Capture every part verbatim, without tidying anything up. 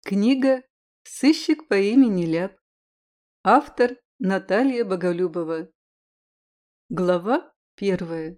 Книга «Сыщик по имени Ляп». Автор Наталья Боголюбова. Глава первая.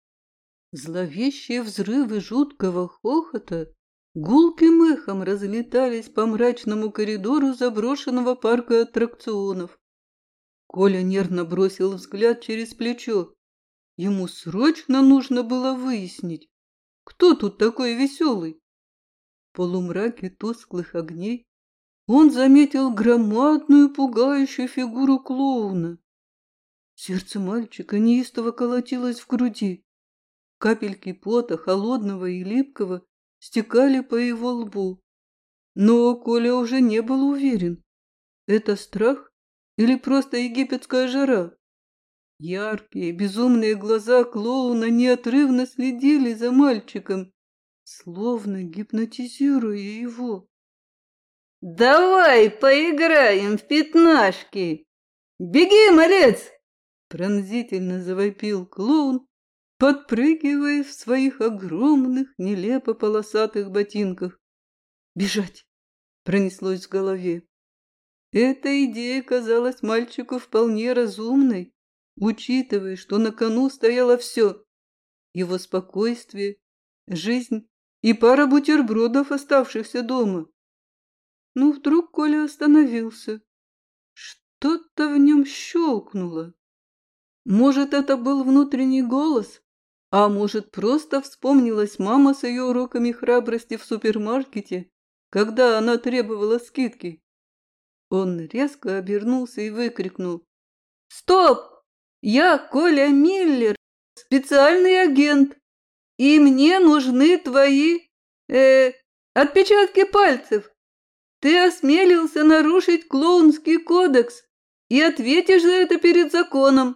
Зловещие взрывы жуткого хохота гулким эхом разлетались по мрачному коридору заброшенного парка аттракционов. Коля нервно бросил взгляд через плечо. Ему срочно нужно было выяснить, кто тут такой веселый. В полумраке тусклых огней он заметил громадную пугающую фигуру клоуна. Сердце мальчика неистово колотилось в груди. Капельки пота, холодного и липкого, стекали по его лбу. Но Коля уже не был уверен, это страх или просто египетская жара. Яркие, безумные глаза клоуна неотрывно следили за мальчиком, словно гипнотизируя его. «Давай поиграем в пятнашки! Беги, малец!» Пронзительно завопил клоун, подпрыгивая в своих огромных, нелепо полосатых ботинках. «Бежать!» — пронеслось в голове. Эта идея казалась мальчику вполне разумной, учитывая, что на кону стояло все — его спокойствие, жизнь и пара бутербродов, оставшихся дома. Но вдруг Коля остановился. Что-то в нем щелкнуло. Может, это был внутренний голос, а может, просто вспомнилась мама с ее уроками храбрости в супермаркете, когда она требовала скидки. Он резко обернулся и выкрикнул: «Стоп! Я Коля Миллер, специальный агент, и мне нужны твои э, отпечатки пальцев. Ты осмелился нарушить клоунский кодекс и ответишь за это перед законом».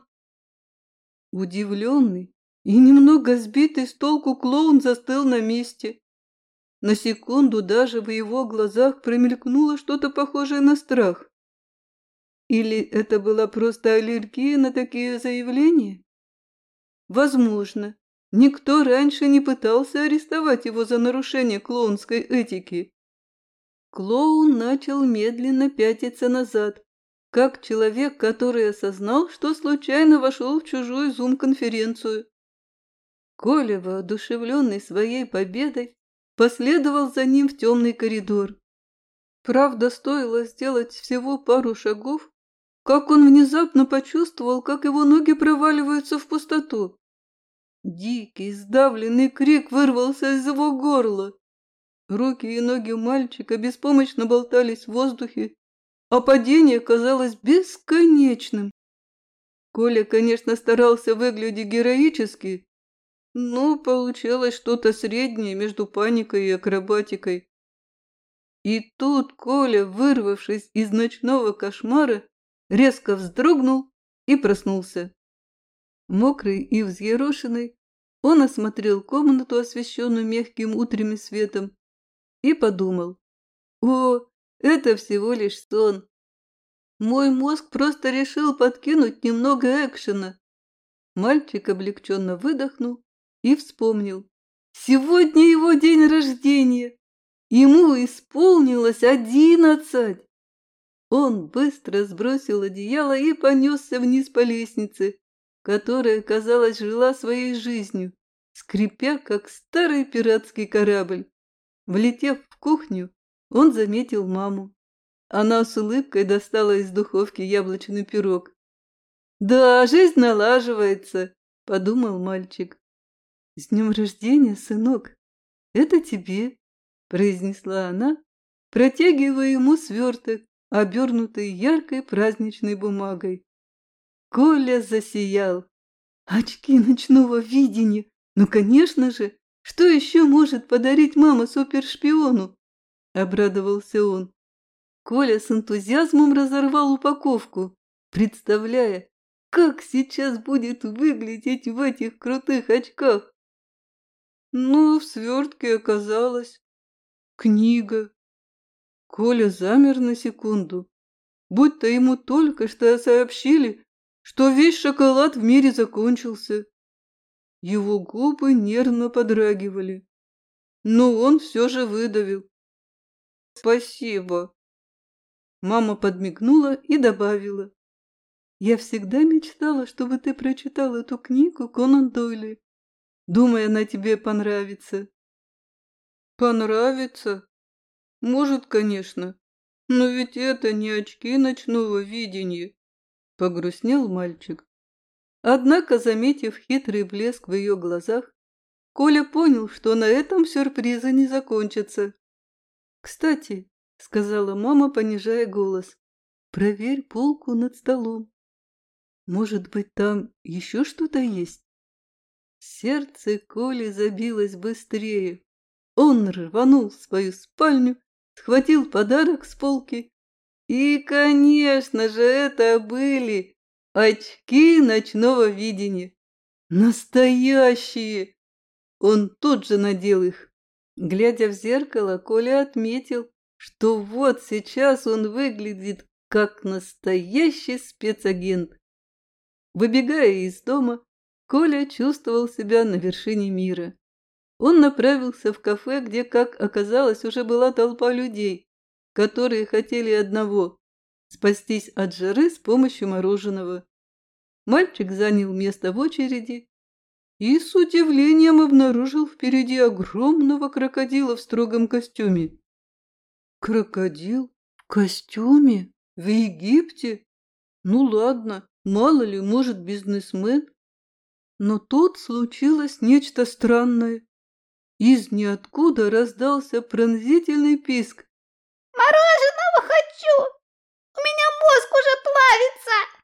Удивленный и немного сбитый с толку клоун застыл на месте. На секунду даже в его глазах промелькнуло что-то похожее на страх. Или это была просто аллергия на такие заявления? Возможно, никто раньше не пытался арестовать его за нарушение клоунской этики. Клоун начал медленно пятиться назад, как человек, который осознал, что случайно вошел в чужую зум-конференцию. Коля, воодушевленный своей победой, последовал за ним в темный коридор. Правда, стоило сделать всего пару шагов, как он внезапно почувствовал, как его ноги проваливаются в пустоту. Дикий, сдавленный крик вырвался из его горла. Руки и ноги мальчика беспомощно болтались в воздухе, а падение казалось бесконечным. Коля, конечно, старался выглядеть героически, но получалось что-то среднее между паникой и акробатикой. И тут Коля, вырвавшись из ночного кошмара, резко вздрогнул и проснулся. Мокрый и взъерошенный, он осмотрел комнату, освещенную мягким утренним светом, и подумал: «О, это всего лишь сон. Мой мозг просто решил подкинуть немного экшена». Мальчик облегченно выдохнул и вспомнил: сегодня его день рождения. Ему исполнилось одиннадцать. Он быстро сбросил одеяло и понесся вниз по лестнице, которая, казалось, жила своей жизнью, скрипя, как старый пиратский корабль. Влетев в кухню, он заметил маму. Она с улыбкой достала из духовки яблочный пирог. «Да, жизнь налаживается», — подумал мальчик. «С днем рождения, сынок! Это тебе», — произнесла она, протягивая ему сверток, обернутый яркой праздничной бумагой. Коля засиял. Очки ночного видения! Ну, конечно же! Что еще может подарить мама супершпиону? Обрадовался он. Коля с энтузиазмом разорвал упаковку, представляя, как сейчас будет выглядеть в этих крутых очках. Но в свертке оказалась книга. Коля замер на секунду, будто ему только что сообщили, что весь шоколад в мире закончился. Его губы нервно подрагивали, но он все же выдавил: спасибо. Мама подмигнула и добавила. Я всегда мечтала, чтобы ты прочитал эту книгу Конан Дойля. Думаю, она тебе понравится. Понравится? Может, конечно. Но ведь это не очки ночного видения. Погрустнел мальчик. Однако, заметив хитрый блеск в ее глазах, Коля понял, что на этом сюрпризы не закончатся. «Кстати», — сказала мама, понижая голос, — «проверь полку над столом. Может быть, там еще что-то есть?» Сердце Коли забилось быстрее. Он рванул в свою спальню, схватил подарок с полки. И, конечно же, это были очки ночного видения. Настоящие! Он тут же надел их. Глядя в зеркало, Коля отметил, что вот сейчас он выглядит как настоящий спецагент. Выбегая из дома, Коля чувствовал себя на вершине мира. Он направился в кафе, где, как оказалось, уже была толпа людей, которые хотели одного – спастись от жары с помощью мороженого. Мальчик занял место в очереди и с удивлением обнаружил впереди огромного крокодила в строгом костюме. Крокодил в костюме? В Египте? Ну ладно, мало ли, может, бизнесмен. Но тут случилось нечто странное. Из ниоткуда раздался пронзительный писк. «Мороженого хочу! У меня мозг уже плавится!»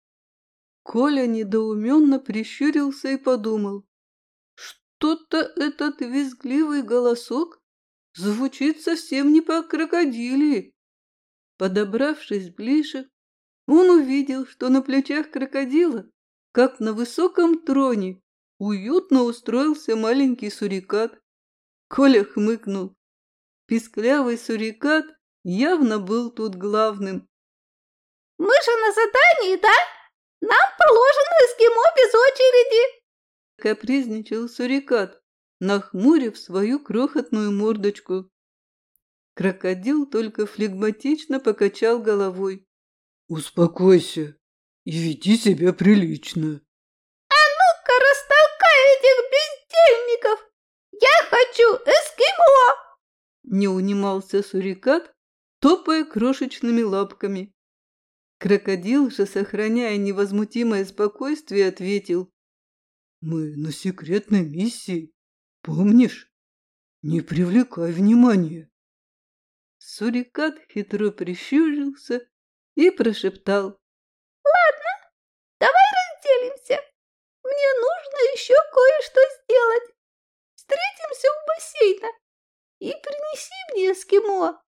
Коля недоуменно прищурился и подумал. Что-то этот визгливый голосок звучит совсем не по-крокодилии. Подобравшись ближе, он увидел, что на плечах крокодила, как на высоком троне, уютно устроился маленький сурикат. Коля хмыкнул. Писклявый сурикат явно был тут главным. «Мы же на задании, да? Нам положено эскимо без очереди!» Капризничал сурикат, нахмурив свою крохотную мордочку. Крокодил только флегматично покачал головой. «Успокойся и веди себя прилично». «А ну-ка, растолкай этих бездельников! Я хочу эскимо!» Не унимался сурикат, топая крошечными лапками. Крокодил же, сохраняя невозмутимое спокойствие, ответил. «Мы на секретной миссии, помнишь? Не привлекай внимания». Сурикат хитро прищурился и прошептал. «Ладно, давай разделимся. Мне нужно еще кое-что сделать. Встретимся у бассейна и принеси мне эскимо».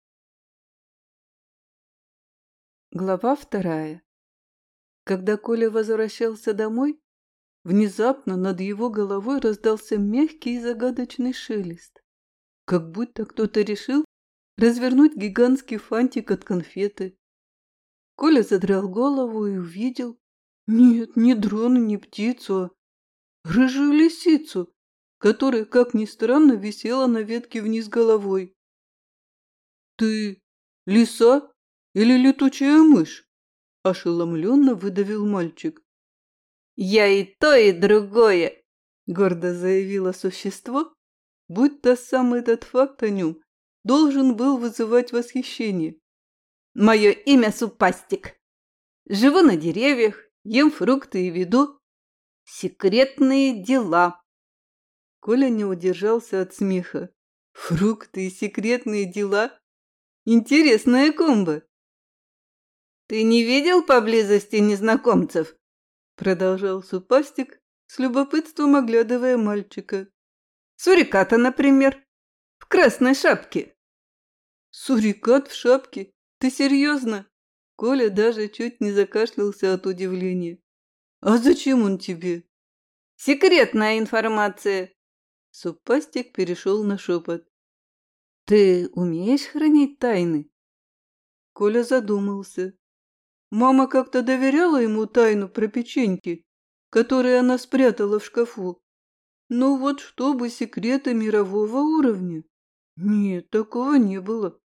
Глава вторая. Когда Коля возвращался домой, внезапно над его головой раздался мягкий и загадочный шелест, как будто кто-то решил развернуть гигантский фантик от конфеты. Коля задрал голову и увидел, нет, не дрона, не птицу, а рыжую лисицу, которая, как ни странно, висела на ветке вниз головой. «Ты лиса или летучая мышь?» – ошеломленно выдавил мальчик. «Я и то, и другое!» – гордо заявило существо, будто сам этот факт о нем должен был вызывать восхищение. «Мое имя Супастик. Живу на деревьях, ем фрукты и веду секретные дела». Коля не удержался от смеха. «Фрукты и секретные дела? Интересная комбо!» «Ты не видел поблизости незнакомцев?» Продолжал Супастик, с любопытством оглядывая мальчика. «Суриката, например, в красной шапке». «Сурикат в шапке? Ты серьезно?» Коля даже чуть не закашлялся от удивления. «А зачем он тебе?» «Секретная информация». Супастик перешел на шепот. «Ты умеешь хранить тайны?» Коля задумался. Мама как-то доверяла ему тайну про печеньки, которые она спрятала в шкафу. Но вот чтобы секреты мирового уровня? Нет, такого не было.